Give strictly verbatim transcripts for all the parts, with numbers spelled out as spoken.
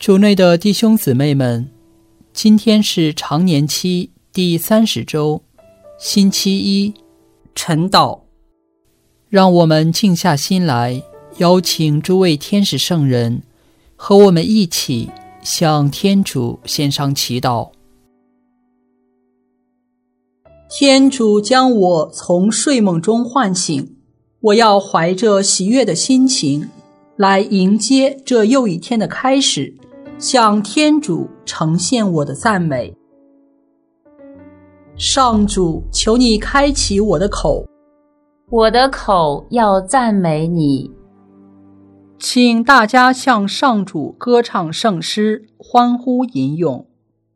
主内的弟兄姊妹们，今天是常年期第三十周，星期一，晨祷。让我们静下心来，邀请诸位天使圣人和我们一起向天主献上祈祷。天主将我从睡梦中唤醒，我要怀着喜悦的心情来迎接这又一天的开始，向天主呈现我的赞美。上主，求你开启我的口， 我的口要赞美你。 请大家向上主歌唱圣诗，欢呼吟咏。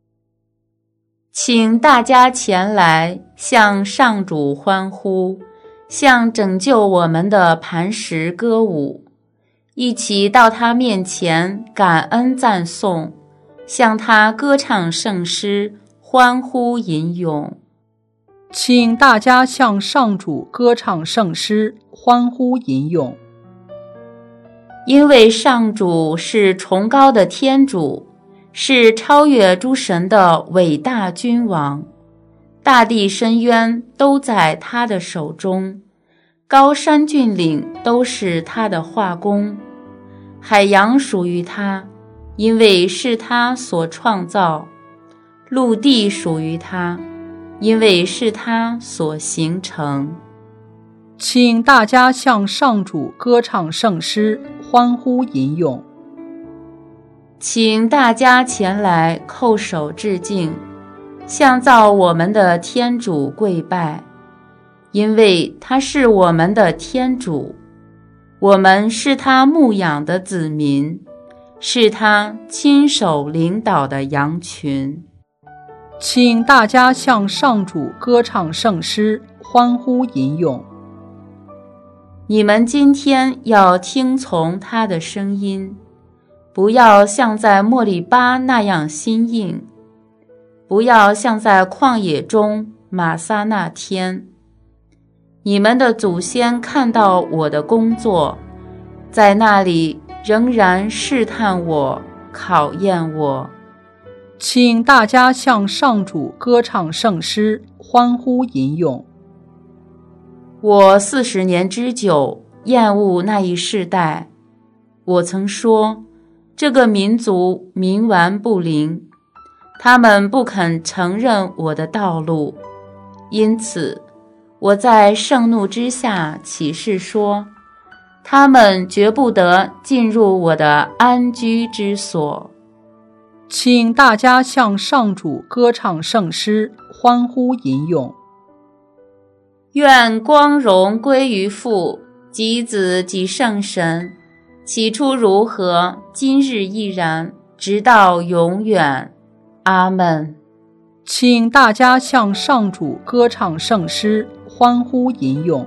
请大家前来向上主欢呼，向拯救我们的磐石歌舞，一起到他面前感恩赞颂，向他歌唱圣诗，欢呼吟咏。 请大家向上主歌唱圣诗，欢呼吟咏。 因为上主是崇高的天主，是超越诸神的伟大君王，大地深渊都在他的手中，高山峻岭都是他的画工，海洋属于他，因为是他所创造；陆地属于他，因为是他所形成。 请大家向上主歌唱圣诗，欢呼吟咏。 请大家前来叩首致敬，向造我们的天主跪拜，因为他是我们的天主，我们是他牧养的子民，是他亲手领导的羊群。 请大家向上主歌唱圣诗，欢呼吟咏。 你们今天要听从他的声音，不要像在莫利巴那样心硬，不要像在旷野中玛撒那天。你们的祖先看到我的工作，在那里仍然试探我，考验我。 请大家向上主歌唱圣诗，欢呼吟咏。 我四十年之久，厌恶那一世代。我曾说，这个民族冥顽不灵，他们不肯承认我的道路，因此我在盛怒之下起誓说，他们绝不得进入我的安居之所。 请大家向上主歌唱圣诗，欢呼吟咏。 愿光荣归于父及子及圣神，起初如何，今日亦然，直到永远。阿们。 请大家向上主歌唱圣诗，欢呼吟咏。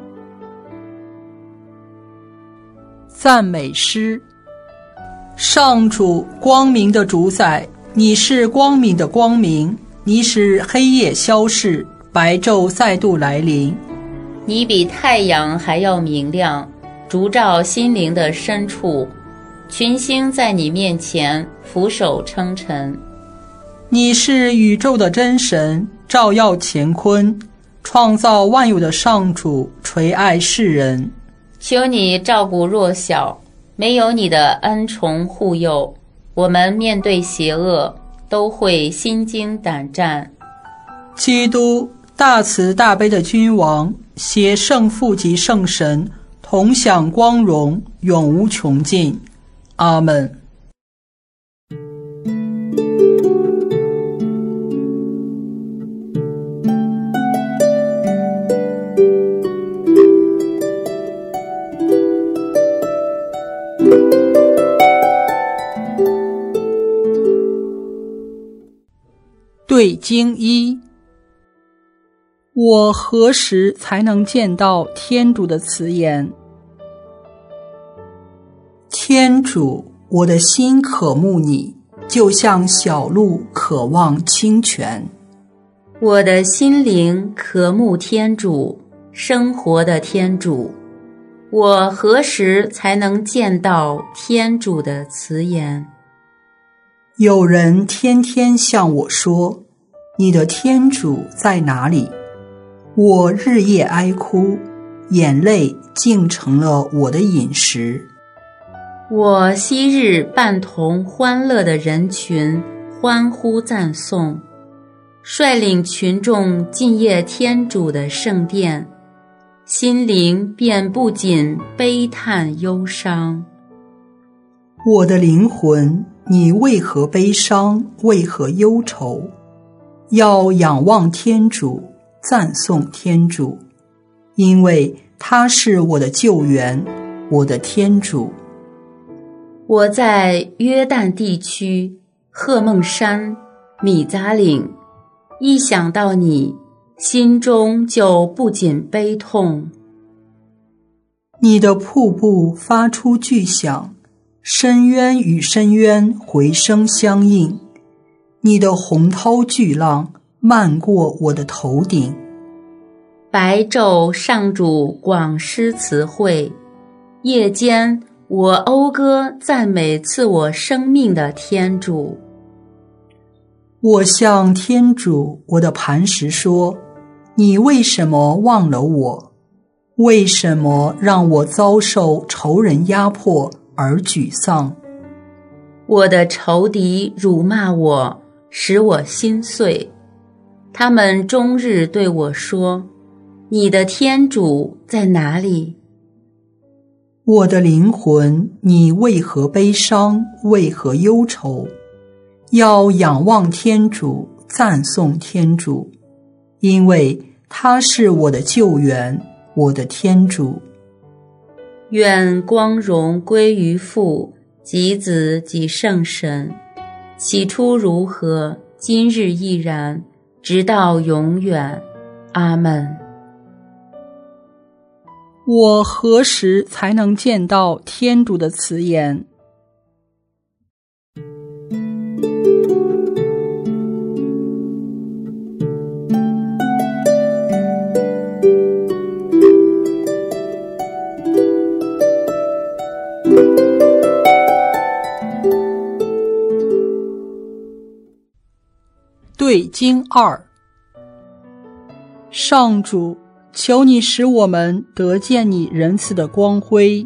赞美诗。上主，光明的主宰，你是光明的光明，你使黑夜消逝，白昼再度来临。 你比太阳还要明亮，烛照心灵的深处，群星在你面前俯首称臣。 你是宇宙的真神，照耀乾坤，创造万有的上主，垂爱世人。 求你照顾弱小，没有你的恩宠护佑，我们面对邪恶都会心惊胆战。 基督，大慈大悲的君王，携圣父及圣神同享光荣，永无穷尽。阿们。对经一，我何时才能见到天主的慈颜？天主，我的心渴慕你，就像小鹿渴望清泉。 我的心灵渴慕天主，生活的天主。我何时才能见到天主的慈颜？ 有人天天向我说，你的天主在哪里？我日夜哀哭，眼泪竟成了我的饮食。 我昔日伴同欢乐的人群欢呼赞颂，率领群众敬业天主的圣殿，心灵便不仅悲叹忧伤。 我的灵魂，你为何悲伤？为何忧愁？要仰望天主，赞颂天主，因为他是我的救援，我的天主。 我在约旦地区、赫梦山、米扎岭，一想到你，心中就不仅悲痛。 你的瀑布发出巨响，深渊与深渊回声相应，你的洪涛巨浪漫过我的头顶。 白昼上主广施慈惠，夜间我讴歌赞美赐我生命的天主。 我向天主我的磐石说，你为什么忘了我？为什么让我遭受仇人压迫而沮丧？ 我的仇敌辱骂我，使我心碎。他们终日对我说，你的天主在哪里？ 我的灵魂，你为何悲伤？为何忧愁？要仰望天主，赞颂天主，因为他是我的救援，我的天主。 愿光荣归于父及子及圣神，起初如何，今日亦然，直到永远。阿们。 我何时才能见到天主的慈颜？对经二。上主，求你使我们得见你仁慈的光辉。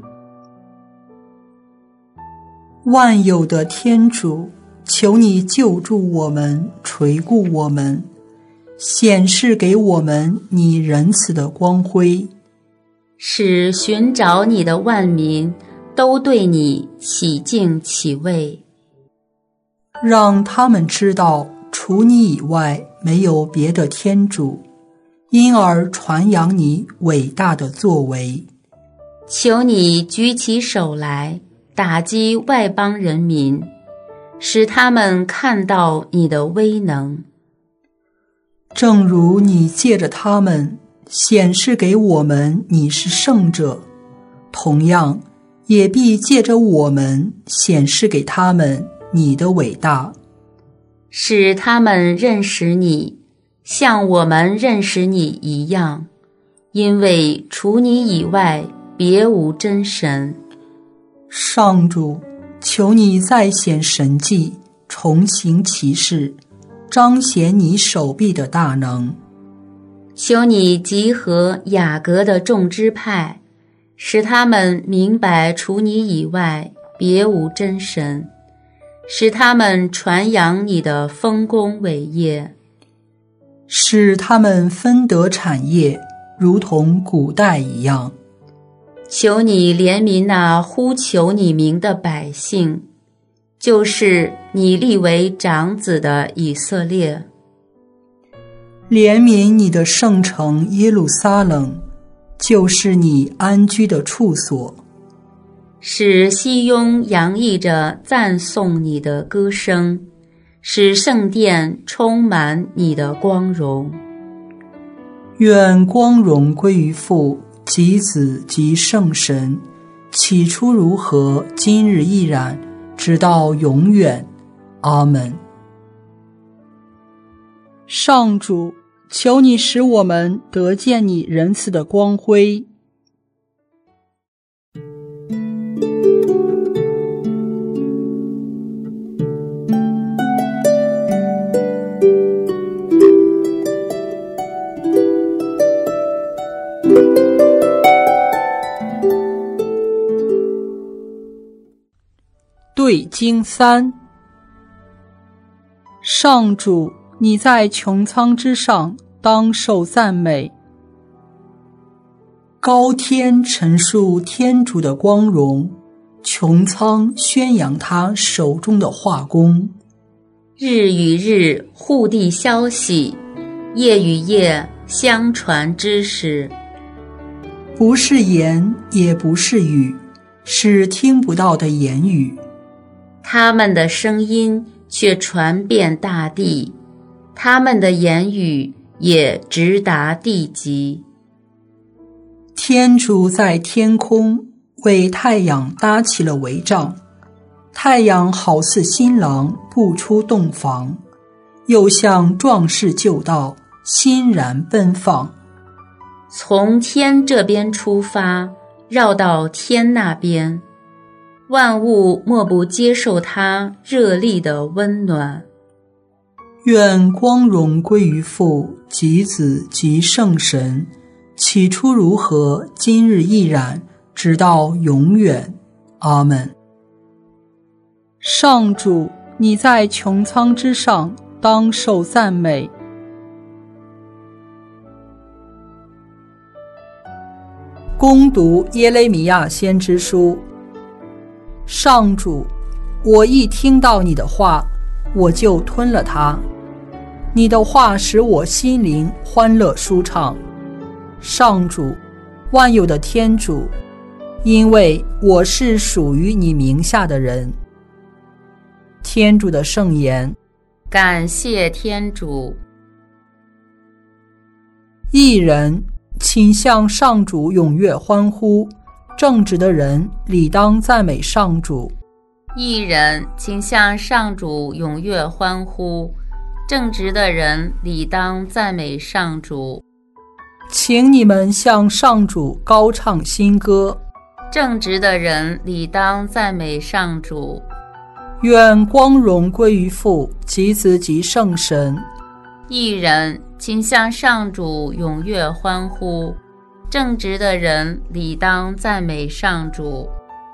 万有的天主，求你救助我们，垂顾我们，显示给我们你仁慈的光辉， 使寻找你的万民都对你起敬起畏， 让他们知道除你以外没有别的天主，因而传扬你伟大的作为。 求你举起手来，打击外邦人民，使他们看到你的威能。 正如你借着他们显示给我们你是圣者，同样也必借着我们显示给他们你的伟大， 使他们认识你，像我们认识你一样，因为除你以外别无真神。 上主，求你再显神迹，重行其事，彰显你手臂的大能。 求你集合雅各的众支派，使他们明白除你以外别无真神，使他们传扬你的丰功伟业， 使他们分得产业，如同古代一样。 求你怜悯那呼求你名的百姓，就是你立为长子的以色列。 怜悯你的圣城耶路撒冷，就是你安居的处所， 使西雍洋溢着赞颂你的歌声，使圣殿充满你的光荣。 愿光荣归于父及子及圣神，起初如何，今日亦然，直到永远。阿们。 上主，求你使我们得见你仁慈的光辉。 对经三。上主，你在穹苍之上，当受赞美。 高天陈述天主的光荣，穹苍宣扬他手中的画工。 日与日互递消息，夜与夜相传知识。 不是言，也不是语，是听不到的言语。 他们的声音却传遍大地，他们的言语也直达地极。 天主在天空为太阳搭起了帷帐，太阳好似新郎步出洞房，又像壮士就道，欣然奔放。 从天这边出发，绕到天那边，万物莫不接受它热力的温暖。 愿光荣归于父及子及圣神，起初如何，今日亦然，直到永远。阿们。 上主，你在穹苍之上，当受赞美。恭读耶肋米亚先知书。上主，我一听到你的话，我就吞了它。你的话使我心灵欢乐舒畅。上主，万有的天主，因为我是属于你名下的人。天主的圣言。 感谢天主。 义人，请向上主踊跃欢呼，正直的人理当赞美上主。 义人，请向上主踊跃欢呼，正直的人理当赞美上主。 请你们向上主高唱新歌， 正直的人理当赞美上主。 愿光荣归于父及子及圣神。 义人，请向上主踊跃欢呼，正直的人理当赞美上主。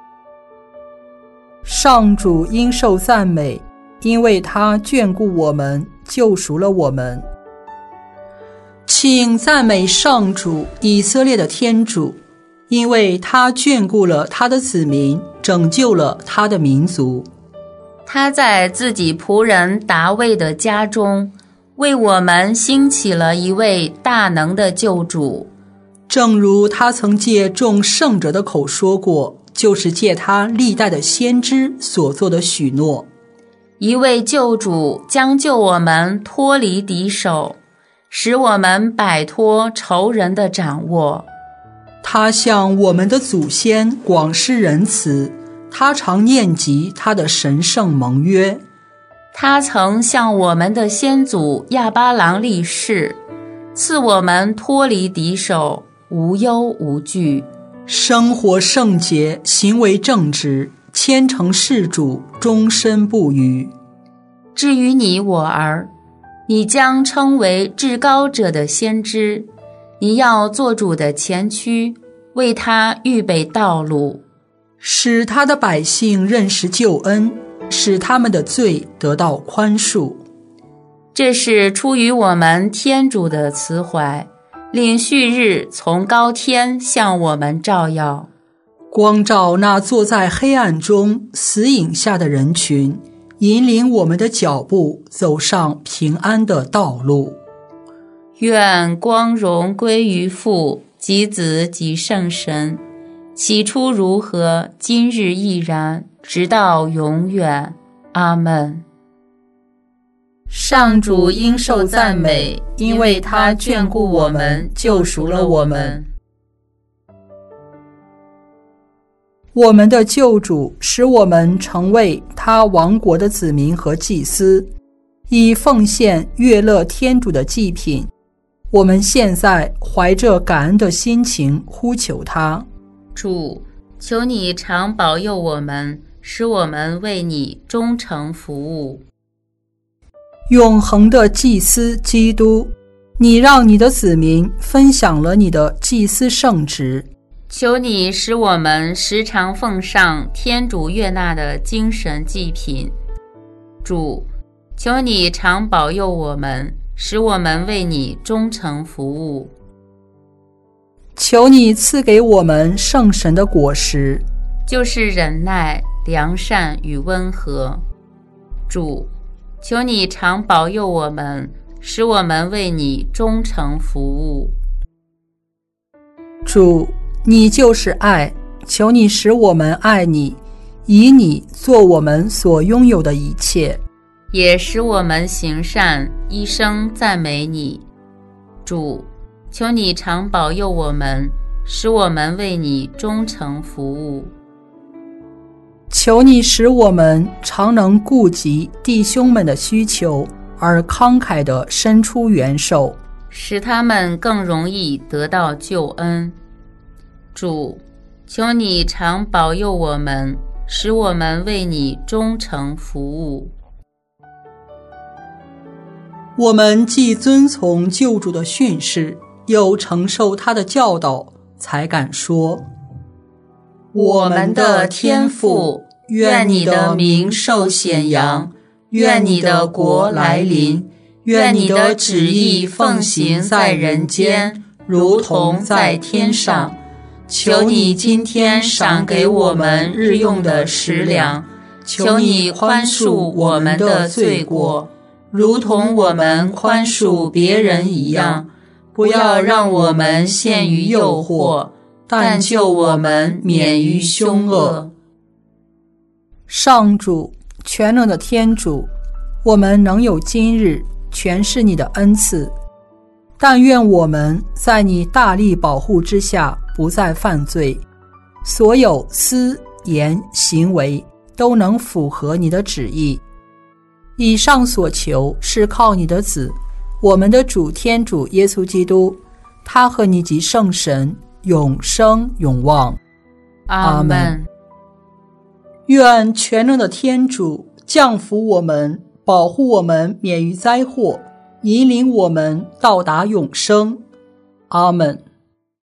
上主应受赞美，因为他眷顾我们，救赎了我们。 请赞美上主，以色列的天主，因为他眷顾了他的子民，拯救了他的民族。 他在自己仆人达味的家中，为我们兴起了一位大能的救主。 正如他曾借众圣者的口说过，就是借他历代的先知所做的许诺。 一位救主将救我们脱离敌手，使我们摆脱仇人的掌握。 他向我们的祖先广施仁慈，他常念及他的神圣盟约。 他曾向我们的先祖亚巴郎立誓，赐我们脱离敌手，无忧无惧， 生活圣洁，行为正直，虔诚事主，终身不渝。 至于你我儿，你将称为至高者的先知，你要做主的前驱，为他预备道路， 使他的百姓认识救恩，使他们的罪得到宽恕。 这是出于我们天主的慈怀，令旭日从高天向我们照耀， 光照那坐在黑暗中死影下的人群，引领我们的脚步走上平安的道路。 愿光荣归于父及子及圣神，起初如何，今日亦然，直到永远。阿们。上主应受赞美，因为他眷顾我们，救赎了我们。 我们的救主使我们成为他王国的子民和祭司，以奉献悦乐天主的祭品。我们现在怀着感恩的心情呼求他。 主，求你常保佑我们，使我们为你忠诚服务。 永恒的祭司基督，你让你的子民分享了你的祭司圣职， 求你使我们时常奉上天主悦纳的精神祭品。主，求你常保佑我们，使我们为你忠诚服务。 求你赐给我们圣神的果实， 就是忍耐、良善与温和。主，求你常保佑我们，使我们为你忠诚服务。 主，你就是爱，求你使我们爱你，以你做我们所拥有的一切， 也使我们行善，一生赞美你。主，求你常保佑我们，使我们为你忠诚服务。 求你使我们常能顾及弟兄们的需求，而慷慨地伸出援手， 使他们更容易得到救恩。主，求你常保佑我们，使我们为你忠诚服务。 我们既遵从救主的训示，又承受他的教导，才敢说： 我们的天父，愿你的名受显扬，愿你的国来临，愿你的旨意奉行在人间，如同在天上。求你今天赏给我们日用的食粮，求你宽恕我们的罪过，如同我们宽恕别人一样，不要让我们陷于诱惑，但救我们免于凶恶。 上主，全能的天主，我们能有今日，全是你的恩赐。但愿我们在你大力保护之下，不再犯罪，所有思言行为都能符合你的旨意。以上所求是靠你的子，我们的主天主耶稣基督，他和你及圣神永生永望。 阿们。 愿全能的天主降福我们，保护我们免于灾祸，引领我们到达永生。阿们。